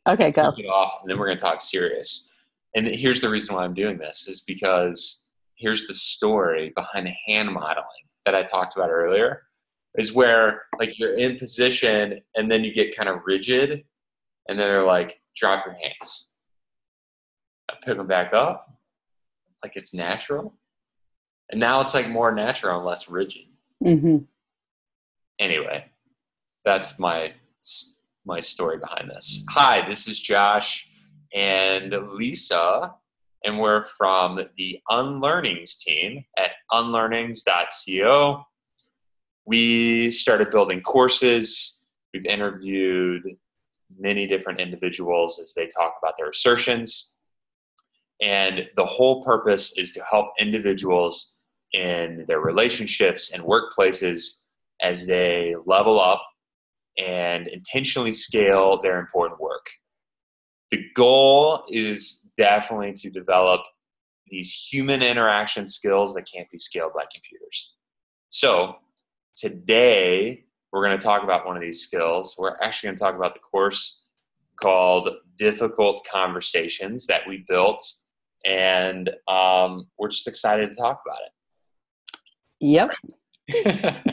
Okay, Kick go. it off, and then we're going to talk serious. And here's the reason why I'm doing this is because here's the story behind the hand modeling that I talked about earlier, is where like you're in position and then you get kind of rigid, and then they're like, drop your hands. I pick them back up, like it's natural. And now it's like more natural and less rigid. Hmm. Anyway, that's my story behind this. Hi, this is Josh and Lisa, and we're from the Unlearnings team at unlearnings.co. We started building courses. We've interviewed many different individuals as they talk about their assertions. And the whole purpose is to help individuals in their relationships and workplaces as they level up and intentionally scale their important work. The goal is definitely to develop these human interaction skills that can't be scaled by computers. So today, we're going to talk about one of these skills. We're actually going to talk about the course called Difficult Conversations that we built, and we're just excited to talk about Yep. it.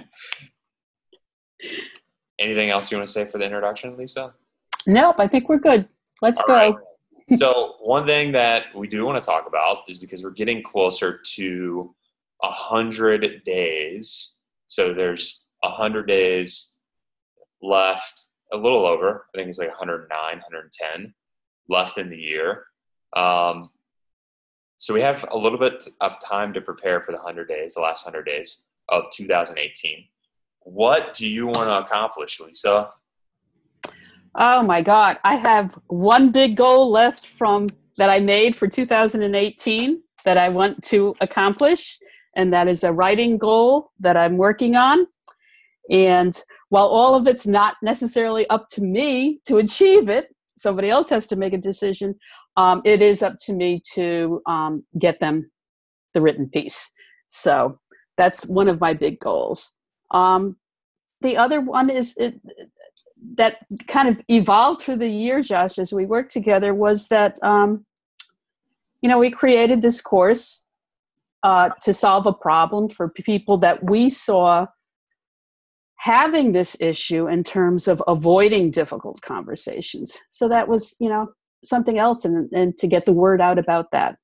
Anything else you want to say for the introduction, Lisa? Nope, I think we're good. Let's All right. go. So one thing that we do want to talk about is because we're getting closer to 100 days. So there's 100 days left, a little over. I think it's like 109, 110 left in the year. So we have a little bit of time to prepare for the 100 days, the last 100 days of 2018. What do you want to accomplish, Lisa? Oh my God. I have one big goal left from that I made for 2018 that I want to accomplish. And that is a writing goal that I'm working on. And while all of it's not necessarily up to me to achieve it, somebody else has to make a decision. It is up to me to get them the written piece. So that's one of my big goals. The other one is that kind of evolved through the year, Josh, as we worked together, was that, we created this course to solve a problem for people that we saw having this issue in terms of avoiding difficult conversations. So that was, something else, and to get the word out about that.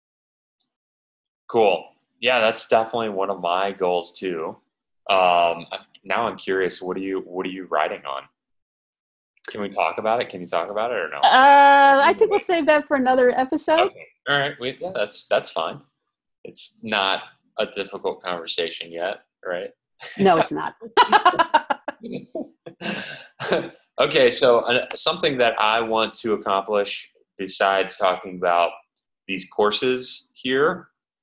Cool. Yeah, that's definitely one of my goals too. Now I'm curious, what are you writing on? Can we talk about it? Can you talk about it or no? I think we'll save that for another episode. Okay. All right. Yeah, that's fine. It's not a difficult conversation yet, right? No, it's not. Okay, so something that I want to accomplish besides talking about these courses here,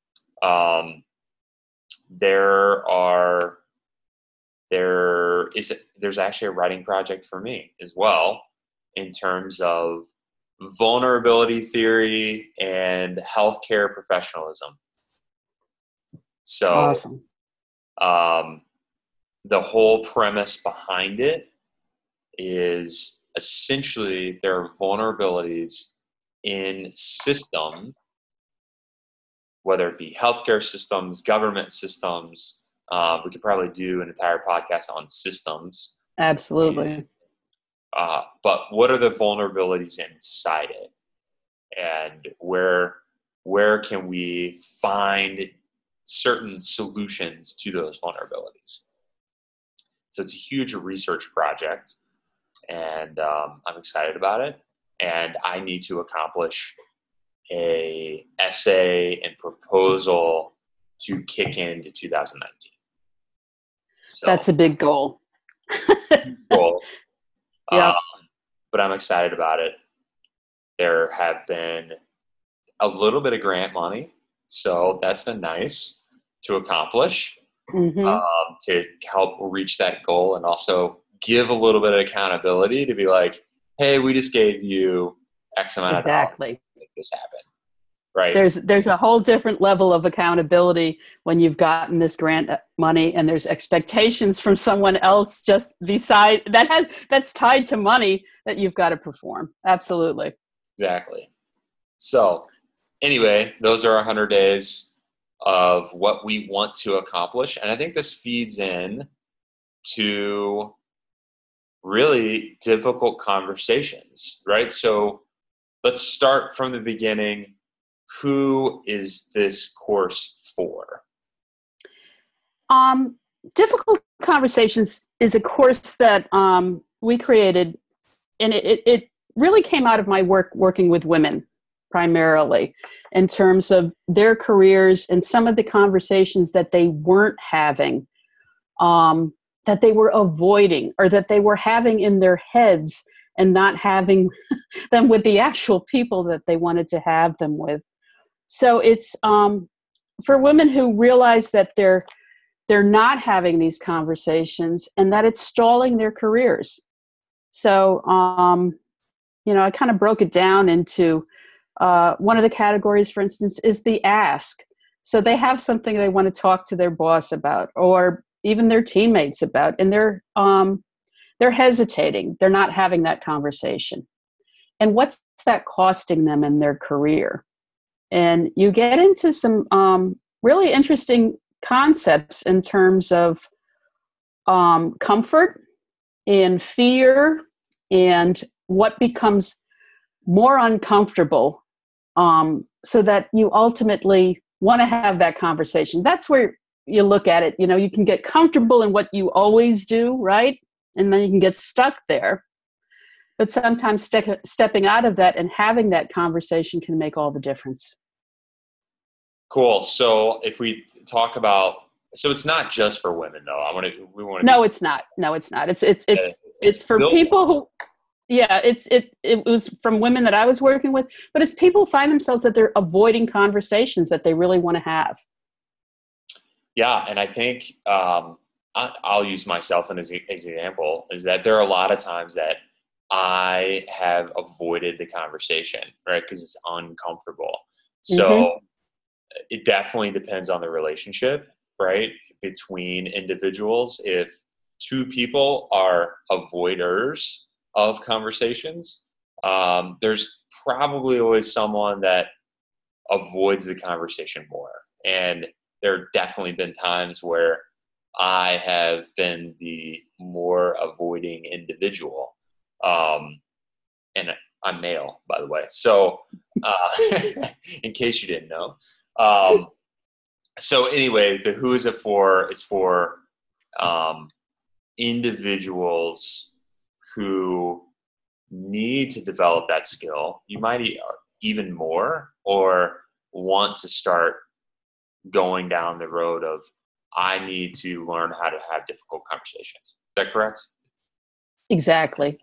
there's actually a writing project for me as well in terms of vulnerability theory and healthcare professionalism. So Awesome. the whole premise behind it is essentially there are vulnerabilities in systems, whether it be healthcare systems, government systems. We could probably do an entire podcast on systems. Absolutely. But what are the vulnerabilities inside it? And where can we find certain solutions to those vulnerabilities? So it's a huge research project, and I'm excited about it. And I need to accomplish a essay and proposal to kick into 2019. So That's a big goal. goal. Yeah. But I'm excited about it. There have been a little bit of grant money, so that's been nice to accomplish, Mm-hmm. to help reach that goal, and also give a little bit of accountability to be like, hey, we just gave you X amount of dollars Exactly. to make this happen, right? There's a whole different level of accountability when you've gotten this grant money and there's expectations from someone else just beside that's tied to money that you've got to perform. Absolutely. Exactly. So anyway, those are 100 days of what we want to accomplish. And I think this feeds in to really difficult conversations, right? So let's start from the beginning. Who is this course for? Difficult Conversations is a course that we created, and it really came out of my working with women primarily in terms of their careers and some of the conversations that they weren't having, that they were avoiding, or that they were having in their heads and not having them with the actual people that they wanted to have them with. So it's for women who realize that they're not having these conversations and that it's stalling their careers. So, I kind of broke it down into one of the categories, for instance, is the ask. So they have something they want to talk to their boss about, or even their teammates about, and they're hesitating. They're not having that conversation. And what's that costing them in their career? And you get into some really interesting concepts in terms of comfort and fear and what becomes more uncomfortable, so that you ultimately want to have that conversation. That's where you look at it. You can get comfortable in what you always do, right? And then you can get stuck there. But sometimes stepping out of that and having that conversation can make all the difference. Cool. So if we talk about, so it's not just for women though. No, it's not. No, it's not. It's for people who, yeah, it was from women that I was working with, but it's people who find themselves that they're avoiding conversations that they really want to have. Yeah. And I think, I'll use myself as an example, is that there are a lot of times that I have avoided the conversation, right? Because it's uncomfortable. So it definitely depends on the relationship, right? Between individuals. If two people are avoiders of conversations, there's probably always someone that avoids the conversation more. And there have definitely been times where I have been the more avoiding individual. And I'm male, by the way. So, in case you didn't know. So anyway, the who is it for? It's for individuals who need to develop that skill. You might even more, or want to start going down the road of, I need to learn how to have difficult conversations. Is that correct? Exactly.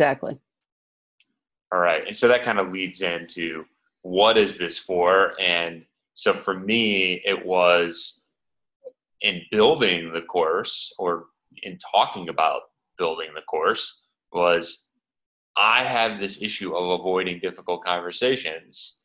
All right. And so that kind of leads into, what is this for? And so for me, it was in building the course, or in talking about building the course, was I have this issue of avoiding difficult conversations.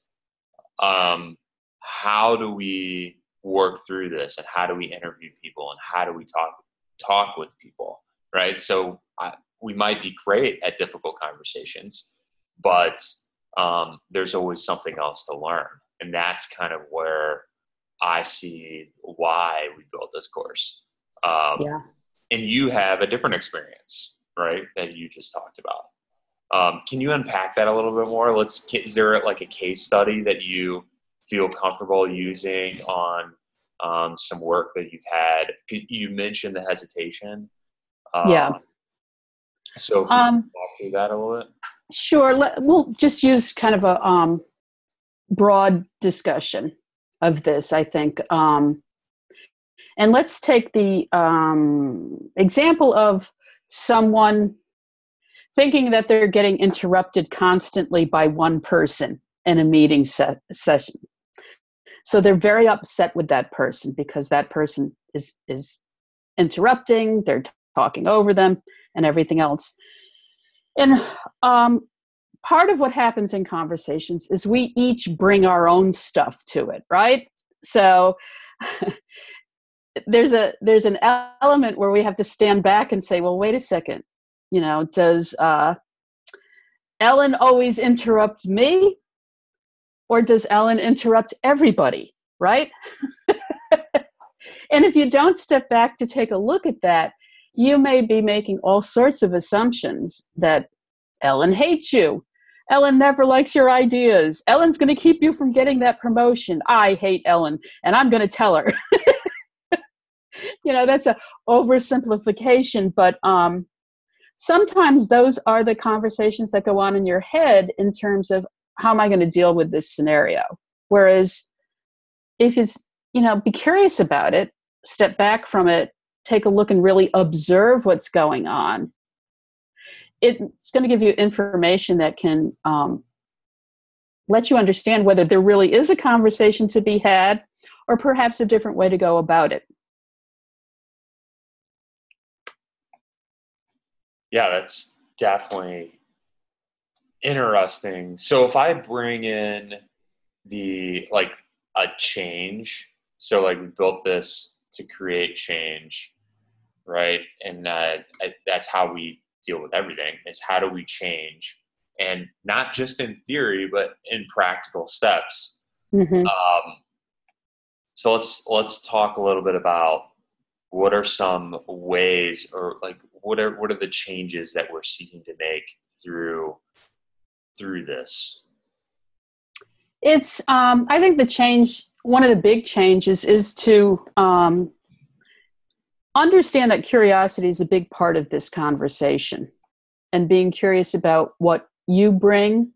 How do we work through this, and how do we interview people, and how do we talk with people, right? So we might be great at difficult conversations, but there's always something else to learn. And that's kind of where I see why we built this course. Yeah. And you have a different experience, right, that you just talked about. Can you unpack that a little bit more? Is there like a case study that you feel comfortable using on some work that you've had? You mentioned the hesitation. Yeah. So if you can walk through that a little bit. Sure. We'll just use kind of a broad discussion of this, I think. And let's take the example of someone thinking that they're getting interrupted constantly by one person in a meeting session. So they're very upset with that person because that person is interrupting, they're talking over them and everything else. And part of what happens in conversations is we each bring our own stuff to it, right? So there's an element where we have to stand back and say, well, wait a second, does Ellen always interrupt me, or does Ellen interrupt everybody, right? And if you don't step back to take a look at that, you may be making all sorts of assumptions that Ellen hates you. Ellen never likes your ideas. Ellen's going to keep you from getting that promotion. I hate Ellen, and I'm going to tell her. That's a oversimplification, but sometimes those are the conversations that go on in your head in terms of, how am I going to deal with this scenario? Whereas if it's, be curious about it, step back from it, take a look and really observe what's going on. It's going to give you information that can let you understand whether there really is a conversation to be had, or perhaps a different way to go about it. Yeah, that's definitely interesting. So if I bring in a change, so we built this to create change, right? And that's how we deal with everything, is how do we change? And not just in theory, but in practical steps. Mm-hmm. So let's talk a little bit about what are some ways, or what are the changes that we're seeking to make through this? It's I think one of the big changes is to understand that curiosity is a big part of this conversation, and being curious about what you bring,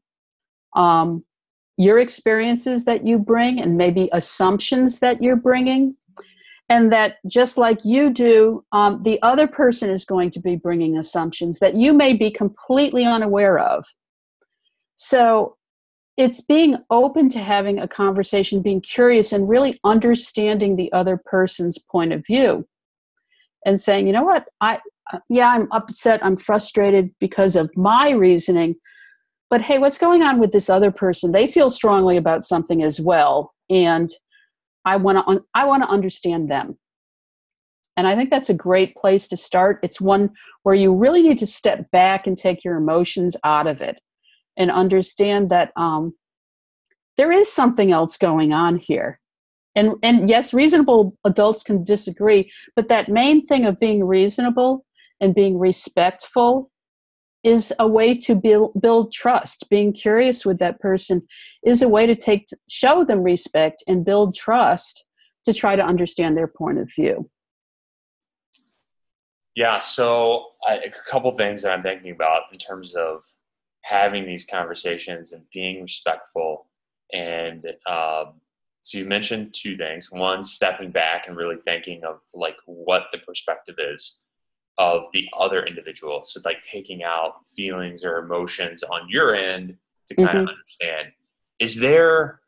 your experiences that you bring, and maybe assumptions that you're bringing. And that just like you do, the other person is going to be bringing assumptions that you may be completely unaware of. So it's being open to having a conversation, being curious, and really understanding the other person's point of view. And saying, you know what, I'm upset, I'm frustrated because of my reasoning. But hey, what's going on with this other person? They feel strongly about something as well. And I want to understand them. And I think that's a great place to start. It's one where you really need to step back and take your emotions out of it and understand that there is something else going on here. And yes, reasonable adults can disagree, but that main thing of being reasonable and being respectful is a way to build trust. Being curious with that person is a way to show them respect and build trust to try to understand their point of view. Yeah, so a couple things that I'm thinking about in terms of having these conversations and being respectful. And so you mentioned two things. One, stepping back and really thinking of what the perspective is of the other individual. So taking out feelings or emotions on your end to kind of understand. Is there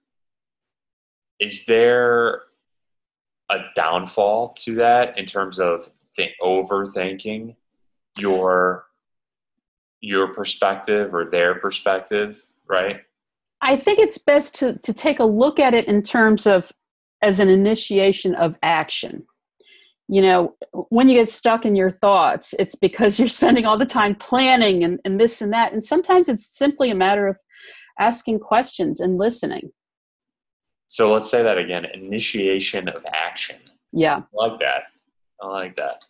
a downfall to that in terms of overthinking your perspective or their perspective, right? I think it's best to take a look at it in terms of as an initiation of action. When you get stuck in your thoughts, it's because you're spending all the time planning and this and that. And sometimes it's simply a matter of asking questions and listening. So let's say that again, initiation of action. Yeah. I like that.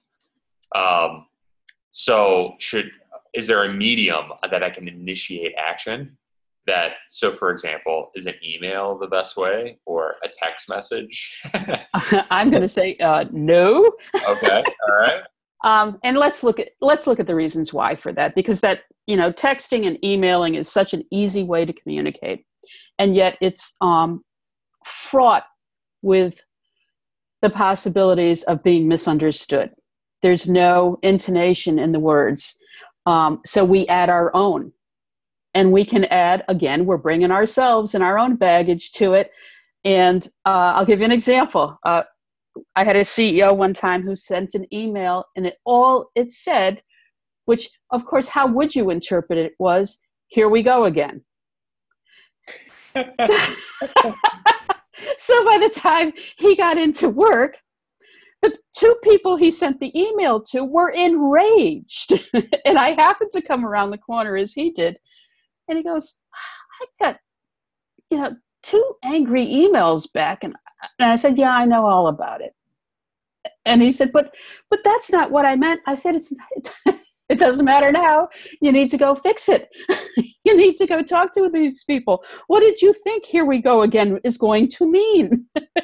So is there a medium that I can initiate action? So for example, is an email the best way, or a text message? I'm going to say no. Okay. All right. And let's look at the reasons why for that, because that, texting and emailing is such an easy way to communicate. And yet it's fraught with the possibilities of being misunderstood. There's no intonation in the words. So we add our own. And we can add, again, we're bringing ourselves and our own baggage to it. And I'll give you an example. I had a CEO one time who sent an email, and it said, which, of course, how would you interpret it, was, here we go again. So by the time he got into work, the two people he sent the email to were enraged. And I happened to come around the corner as he did. And he goes, I got, two angry emails back. And I said, yeah, I know all about it. And he said, but that's not what I meant. I said, it doesn't matter now. You need to go fix it. You need to go talk to these people. What did you think here we go again is going to mean?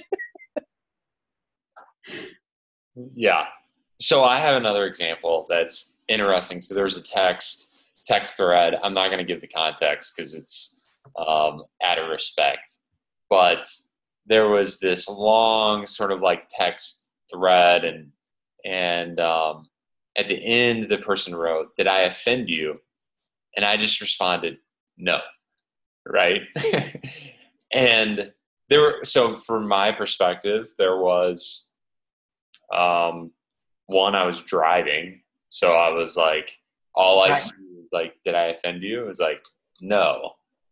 Yeah. So I have another example that's interesting. So there's a text thread. I'm not going to give the context because it's out of respect. But there was this long sort of like text thread, and at the end, the person wrote, "Did I offend you?" And I just responded, "No." Right? And so from my perspective, there was, one, I was driving. So I was like, all I see was like, "Did I offend you?" It was like, "No.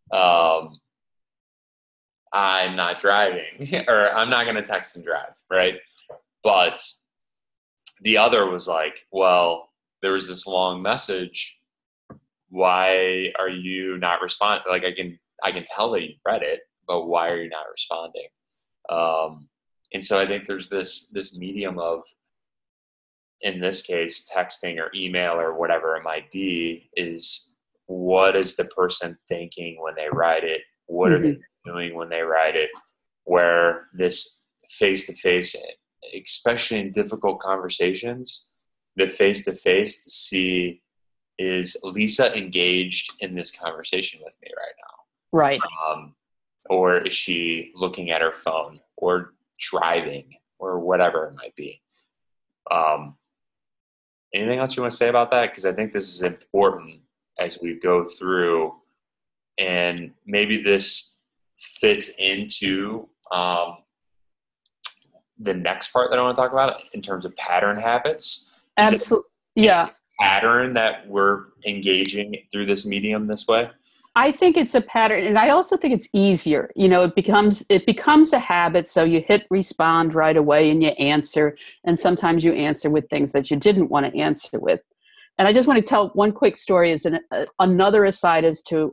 I'm not driving," or "I'm not going to text and drive." Right? But the other was like, well, there was this long message. Why are you not responding? Like, I can tell that you read it, but why are you not responding? And so I think there's this medium of, in this case, texting or email or whatever it might be, is what is the person thinking when they write it? What are they doing when they write it? Where this face-to-face, especially in difficult conversations, the face-to-face to see, is Lisa engaged in this conversation with me right now? Right. Or is she looking at her phone or driving or whatever it might be? Anything else you want to say about that? Because I think this is important as we go through, and maybe this fits into the next part that I want to talk about in terms of pattern habits. Absolutely. Yeah. Pattern that we're engaging through this medium this way? I think it's a pattern, and I also think it's easier. It becomes a habit. So you hit respond right away and you answer, and sometimes you answer with things that you didn't want to answer with. And I just want to tell one quick story as another aside as to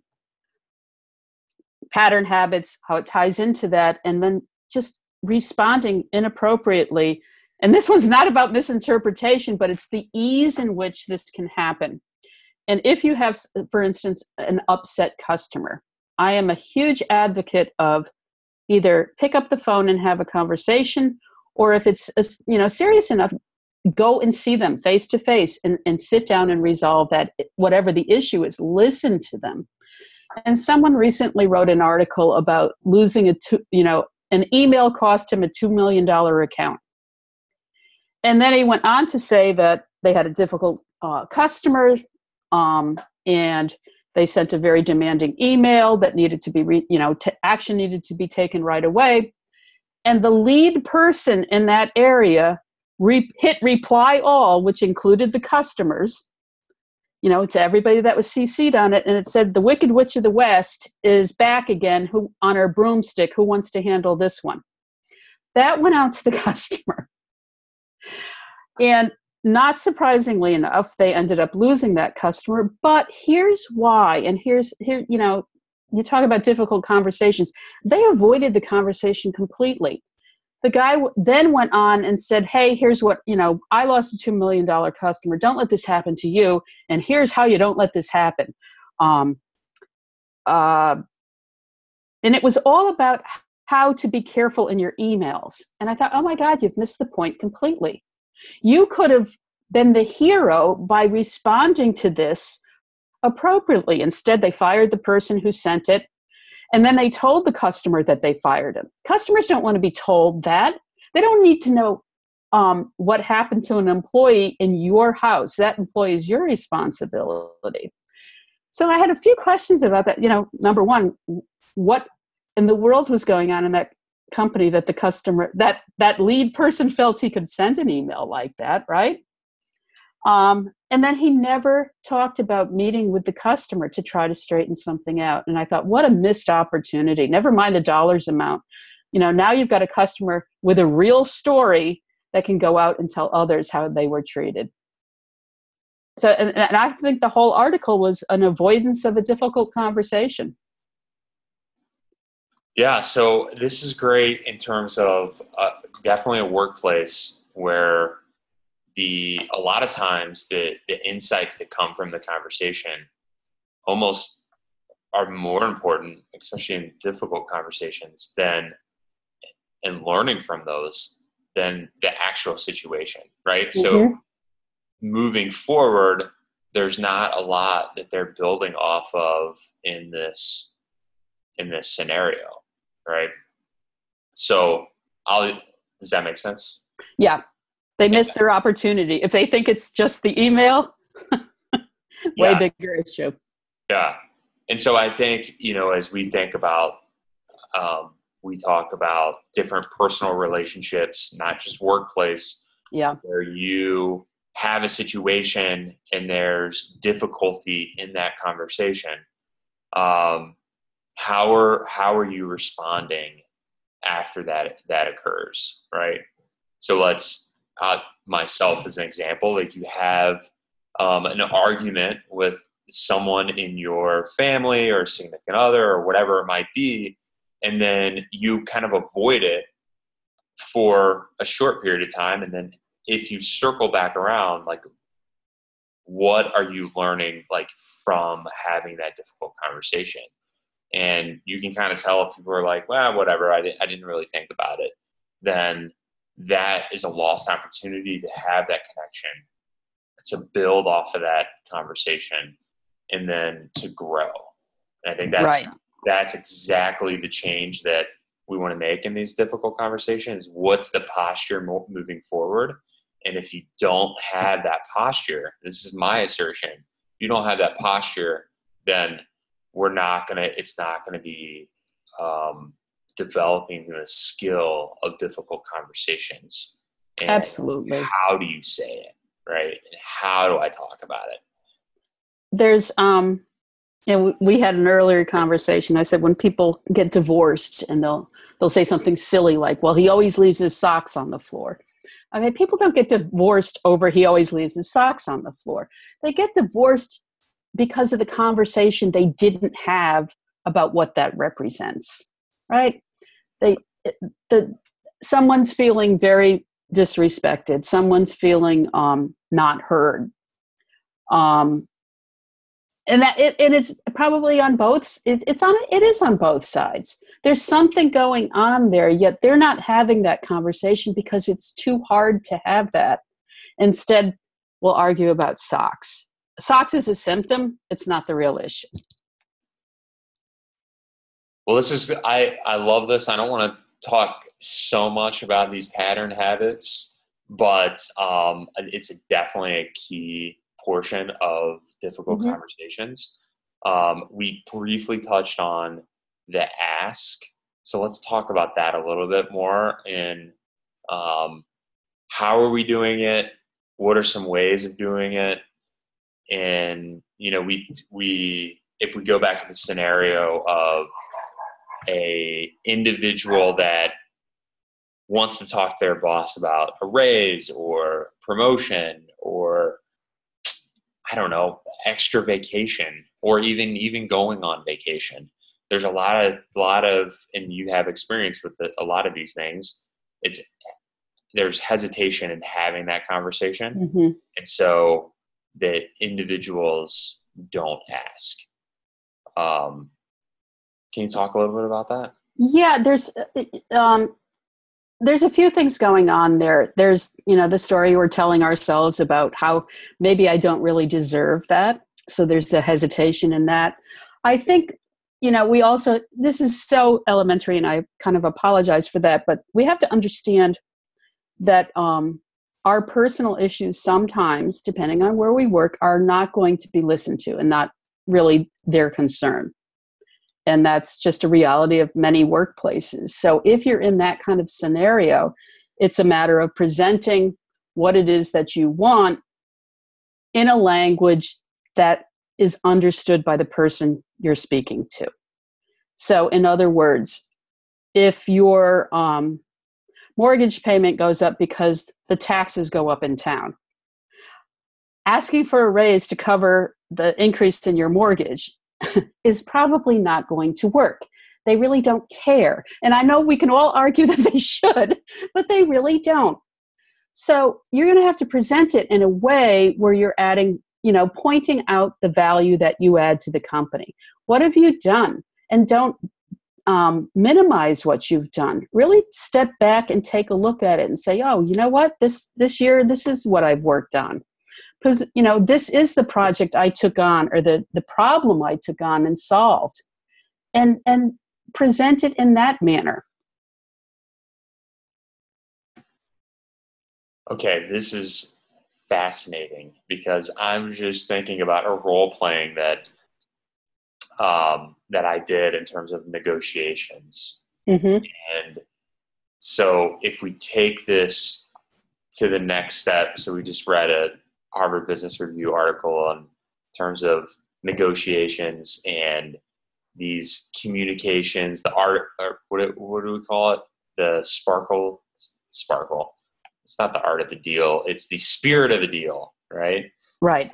pattern habits, how it ties into that, and then just responding inappropriately. And this one's not about misinterpretation, but it's the ease in which this can happen. And if you have, for instance, an upset customer, I am a huge advocate of either pick up the phone and have a conversation, or if it's serious enough, go and see them face to face and sit down and resolve that, whatever the issue is. Listen to them. And someone recently wrote an article about losing an email cost him a $2 million account. And then he went on to say that they had a difficult customer, and they sent a very demanding email that needed to be, action needed to be taken right away. And the lead person in that area hit reply all, which included the customers, to everybody that was CC'd on it. And it said, "The Wicked Witch of the West is back again, who on her broomstick, who wants to handle this one?" That went out to the customer. And not surprisingly enough, they ended up losing that customer. But here's why. And here, you talk about difficult conversations. They avoided the conversation completely. The guy then went on and said, "Hey, here's what, I lost a $2 million customer. Don't let this happen to you. And here's how you don't let this happen." And it was all about how to be careful in your emails. And I thought, oh my God, you've missed the point completely. You could have been the hero by responding to this appropriately. Instead, they fired the person who sent it. And then they told the customer that they fired him. Customers don't want to be told that. They don't need to know what happened to an employee in your house. That employee is your responsibility. So I had a few questions about that. Number one, what in the world was going on in that company that the customer, that lead person felt he could send an email like that, right? And then he never talked about meeting with the customer to try to straighten something out. And I thought, what a missed opportunity. Never mind the dollars amount. Now you've got a customer with a real story that can go out and tell others how they were treated. So, and I think the whole article was an avoidance of a difficult conversation. Yeah, so this is great in terms of definitely a workplace where a lot of times the insights that come from the conversation almost are more important, especially in difficult conversations, and learning from those than the actual situation, right? Mm-hmm. So moving forward, there's not a lot that they're building off of in this scenario, right? So does that make sense? Yeah. They missed their opportunity. If they think it's just the email, way bigger issue. Yeah. And so I think, as we think about, we talk about different personal relationships, not just workplace, where you have a situation and there's difficulty in that conversation. How are you responding after that occurs, right? So let's, myself as an example, like you have an argument with someone in your family or significant other or whatever it might be, and then you kind of avoid it for a short period of time. And then if you circle back around, like, what are you learning, like, from having that difficult conversation? And you can kind of tell if people are like, well, whatever, I didn't really think about it. Then that is a lost opportunity to have that connection, to build off of that conversation, and then to grow. And I think that's exactly the change that we want to make in these difficult conversations. What's the posture moving forward? And if you don't have that posture, this is my assertion, if you don't have that posture, then it's not going to be developing the skill of difficult conversations. And absolutely. How do you say it, right? And how do I talk about it? There's, we had an earlier conversation. I said, when people get divorced and they'll say something silly like, well, he always leaves his socks on the floor. I mean, people don't get divorced over he always leaves his socks on the floor. They get divorced because of the conversation they didn't have about what that represents, right? Someone's feeling very disrespected. Someone's feeling not heard. And it's probably on both. It is on both sides. There's something going on there, yet they're not having that conversation because it's too hard to have that. Instead, we'll argue about socks. Socks is a symptom. It's not the real issue. Well, I love this. I don't want to talk so much about these pattern habits, but it's definitely a key portion of difficult conversations. We briefly touched on the ask. So let's talk about that a little bit more. And how are we doing it? What are some ways of doing it? And, if we go back to the scenario of a individual that wants to talk to their boss about a raise or promotion or, I don't know, extra vacation, or even going on vacation. There's a lot of, and you have experience with a lot of these things. There's hesitation in having that conversation. And so that individuals don't ask. Can you talk a little bit about that? Yeah, there's a few things going on there. There's, the story we're telling ourselves about how maybe I don't really deserve that. So there's the hesitation in that. I think, we also, this is so elementary and I kind of apologize for that, but we have to understand that our personal issues sometimes, depending on where we work, are not going to be listened to and not really their concern. And that's just a reality of many workplaces. So if you're in that kind of scenario, it's a matter of presenting what it is that you want in a language that is understood by the person you're speaking to. So in other words, if your mortgage payment goes up because the taxes go up in town, asking for a raise to cover the increase in your mortgage is probably not going to work. They really don't care. And I know we can all argue that they should, but they really don't. So you're going to have to present it in a way where you're adding, pointing out the value that you add to the company. What have you done? And don't minimize what you've done. Really step back and take a look at it and say, oh, you know what? This year, this is what I've worked on. Because, this is the project I took on, or the problem I took on and solved. And present it in that manner. Okay, this is fascinating because I'm just thinking about a role playing that I did in terms of negotiations. Mm-hmm. And so if we take this to the next step, so we just read a Harvard Business Review article on terms of negotiations and these communications, the art, or what do we call it? The sparkle. It's not the art of the deal. It's the spirit of the deal, right? Right.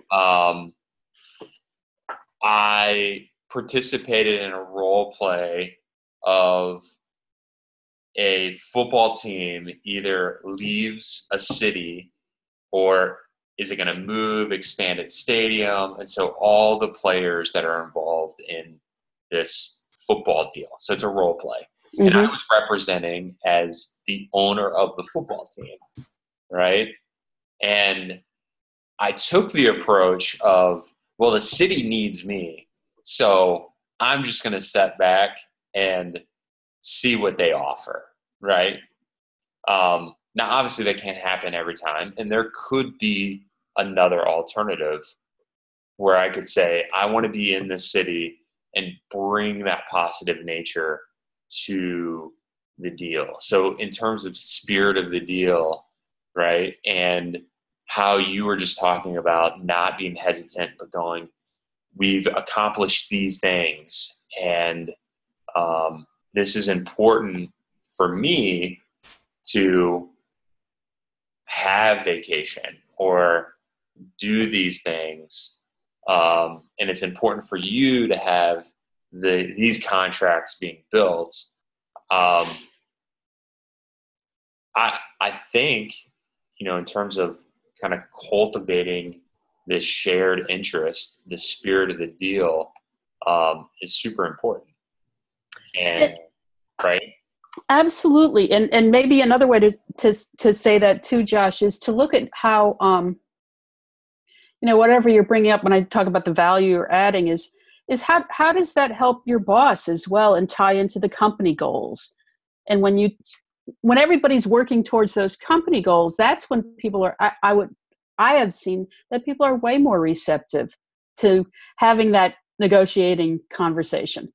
I participated in a role play of a football team either leaves a city or is it going to move, expand its stadium? And so all the players that are involved in this football deal. So it's a role play. Mm-hmm. And I was representing as the owner of the football team, right? And I took the approach of, well, the city needs me, so I'm just going to step back and see what they offer, right? Now, obviously, that can't happen every time, and there could be another alternative where I could say, I want to be in this city and bring that positive nature to the deal. So in terms of spirit of the deal, right, and how you were just talking about not being hesitant, but going, we've accomplished these things, and this is important for me to have vacation or do these things, and it's important for you to have these contracts being built. I think, in terms of kind of cultivating this shared interest, the spirit of the deal, is super important. And right. Absolutely. And maybe another way to say that too, Josh, is to look at how, whatever you're bringing up when I talk about the value you're adding is how does that help your boss as well and tie into the company goals? And when everybody's working towards those company goals, that's when people are, I have seen that people are way more receptive to having that negotiating conversation.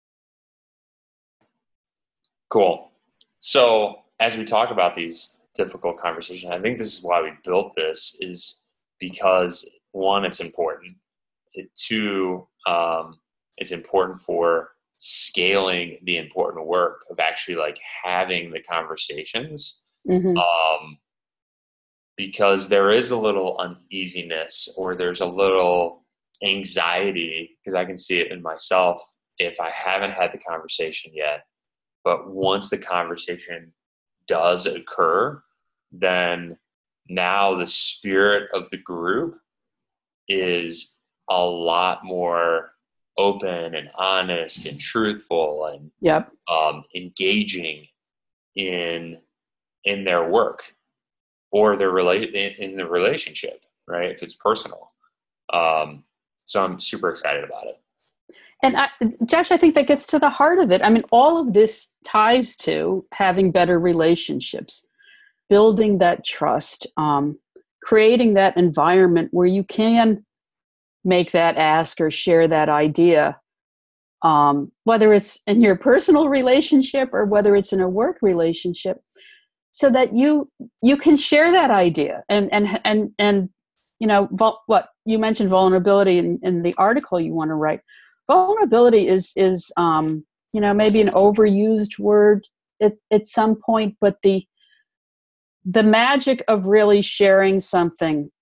Cool. So as we talk about these difficult conversations, I think this is why we built this, is because one, it's important. Two, it's important for scaling the important work of actually like having the conversations. Mm-hmm. Because there is a little uneasiness or there's a little anxiety, because I can see it in myself if I haven't had the conversation yet. But once the conversation does occur, then now the spirit of the group is a lot more open and honest and truthful and Yep. Engaging in their work or in the relationship, right? If it's personal. So I'm super excited about it. And Josh, I think that gets to the heart of it. I mean, all of this ties to having better relationships, building that trust, creating that environment where you can make that ask or share that idea, whether it's in your personal relationship or whether it's in a work relationship, so that you can share that idea and you mentioned vulnerability in the article you want to write. Vulnerability is maybe an overused word at some point, but the magic of really sharing something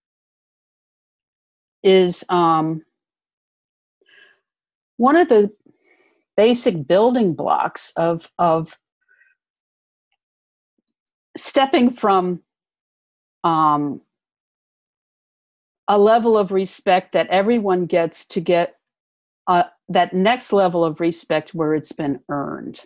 is one of the basic building blocks of stepping from a level of respect that everyone gets to get that next level of respect where it's been earned.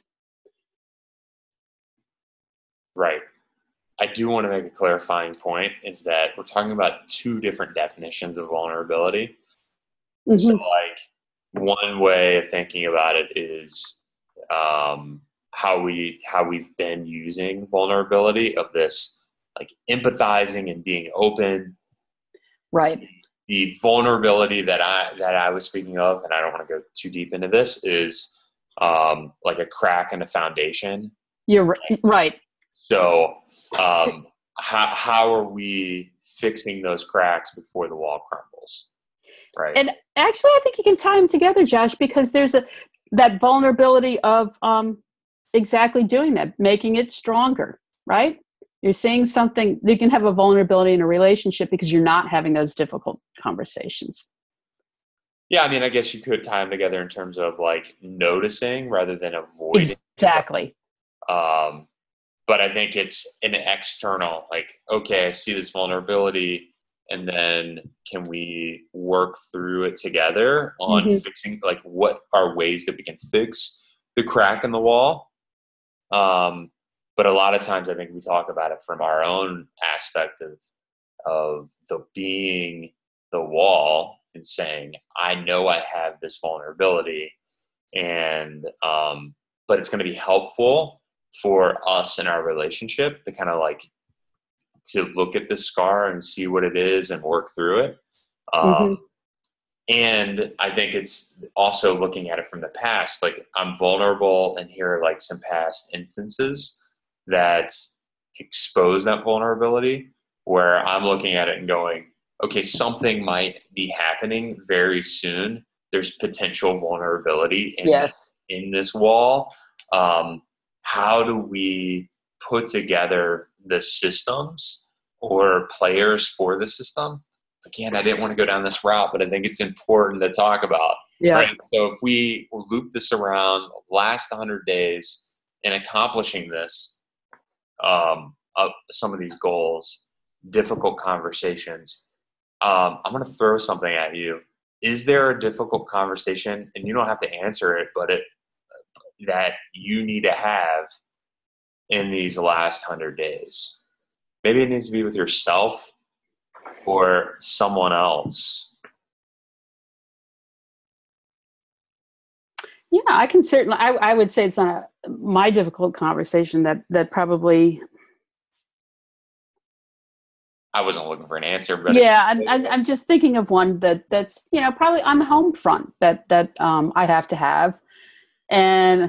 Right. I do want to make a clarifying point is that we're talking about two different definitions of vulnerability. Mm-hmm. So like one way of thinking about it is how we've been using vulnerability of this, like empathizing and being open. Right. The vulnerability that I was speaking of, and I don't want to go too deep into this, is like a crack in the foundation. You're right. So how are we fixing those cracks before the wall crumbles? Right. And actually, I think you can tie them together, Josh, because there's that vulnerability of exactly doing that, making it stronger, right? You're seeing something, you can have a vulnerability in a relationship because you're not having those difficult conversations. Yeah, I mean, I guess you could tie them together in terms of like noticing rather than avoiding. Exactly. But I think it's an external, like, okay, I see this vulnerability, and then can we work through it together on fixing, like, what are ways that we can fix the crack in the wall? But a lot of times I think we talk about it from our own aspect of the being the wall and saying, I know I have this vulnerability, and but it's going to be helpful for us in our relationship to kind of like to look at the scar and see what it is and work through it. And I think it's also looking at it from the past, like I'm vulnerable and here are like some past instances that expose that vulnerability where I'm looking at it and going, okay, something might be happening very soon. There's potential vulnerability in this wall. How do we put together the systems or players for the system? Again, I didn't want to go down this route, but I think it's important to talk about. Yeah. Right? So if we loop this around, last 100 days in accomplishing this, some of these goals, difficult conversations, I'm going to throw something at you. Is there a difficult conversation, and you don't have to answer it, but that you need to have in these last 100 days? Maybe it needs to be with yourself or someone else. Yeah, I can certainly, I would say it's not my difficult conversation that probably. I wasn't looking for an answer, but yeah, I'm just thinking of one that's probably on the home front that I have to have, and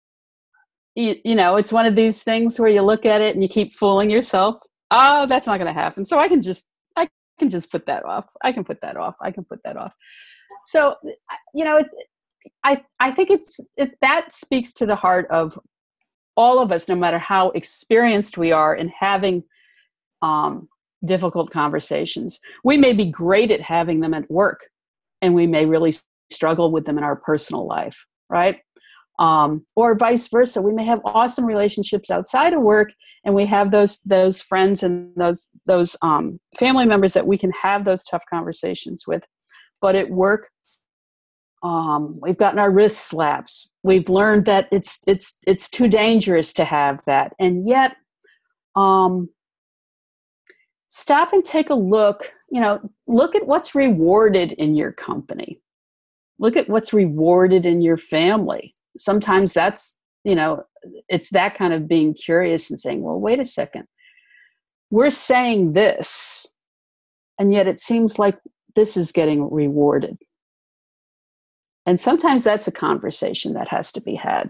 it's one of these things where you look at it and you keep fooling yourself. Oh, that's not going to happen. So I can just put that off. I can put that off. So it's I think that speaks to the heart of all of us, no matter how experienced we are in having difficult conversations. We may be great at having them at work, and we may really struggle with them in our personal life, right? Or vice versa. We may have awesome relationships outside of work, and we have those friends and those family members that we can have those tough conversations with. But at work, we've gotten our wrists slapped. We've learned that it's too dangerous to have that, and yet, stop and take a look. Look at what's rewarded in your company. Look at what's rewarded in your family. Sometimes that's, it's that kind of being curious and saying, well, wait a second. We're saying this, and yet it seems like this is getting rewarded. And sometimes that's a conversation that has to be had.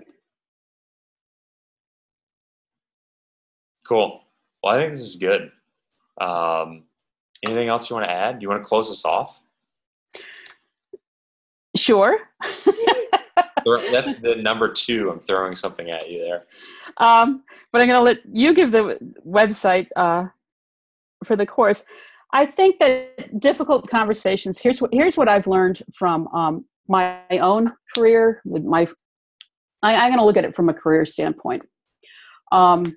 Cool. Well, I think this is good. Anything else you want to add? Do you want to close this off? Sure. That's the number 2. I'm throwing something at you there. But I'm going to let you give the website for the course. I think that difficult conversations. Here's what I've learned from my own career. I'm going to look at it from a career standpoint. From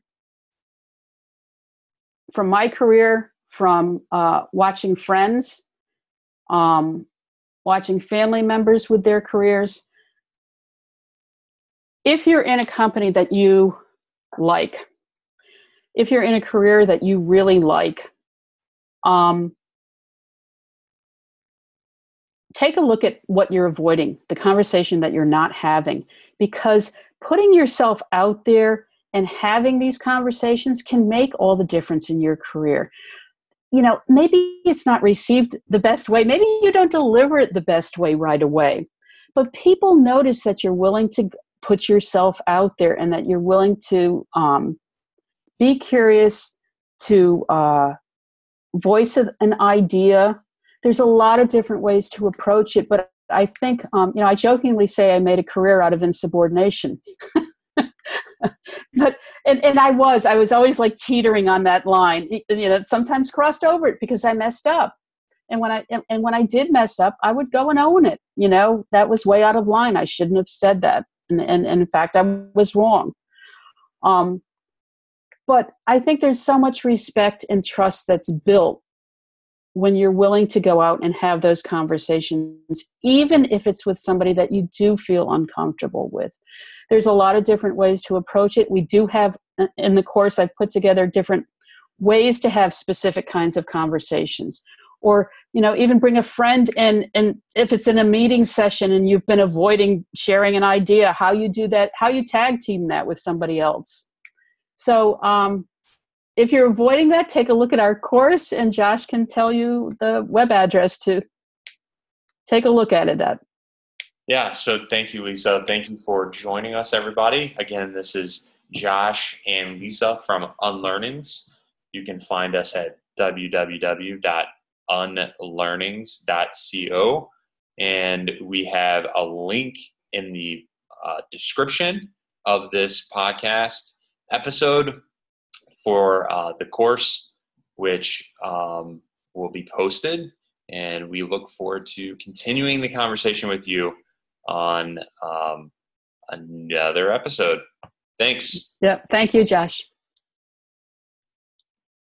my career, from watching friends, watching family members with their careers. If you're in a company that you like, if you're in a career that you really like, take a look at what you're avoiding, the conversation that you're not having, because putting yourself out there and having these conversations can make all the difference in your career. Maybe it's not received the best way. Maybe you don't deliver it the best way right away, but people notice that you're willing to put yourself out there and that you're willing to be curious, to voice an idea. There's a lot of different ways to approach it, but I think, I jokingly say I made a career out of insubordination. But I was always like teetering on that line. Sometimes crossed over it because I messed up. And when I did mess up, I would go and own it. That was way out of line. I shouldn't have said that. And in fact, I was wrong. But I think there's so much respect and trust that's built when you're willing to go out and have those conversations, even if it's with somebody that you do feel uncomfortable with. There's a lot of different ways to approach it. We do have, in the course, I've put together different ways to have specific kinds of conversations. Or, even bring a friend in, and if it's in a meeting session and you've been avoiding sharing an idea, how you do that, how you tag team that with somebody else. So if you're avoiding that, take a look at our course, and Josh can tell you the web address to take a look at it at. Yeah, so thank you, Lisa. Thank you for joining us, everybody. Again, this is Josh and Lisa from Unlearnings. You can find us at www.unlearnings.co, and we have a link in the description of this podcast episode for the course, which will be posted, and we look forward to continuing the conversation with you on another episode. Thanks. Yep. Thank you, Josh.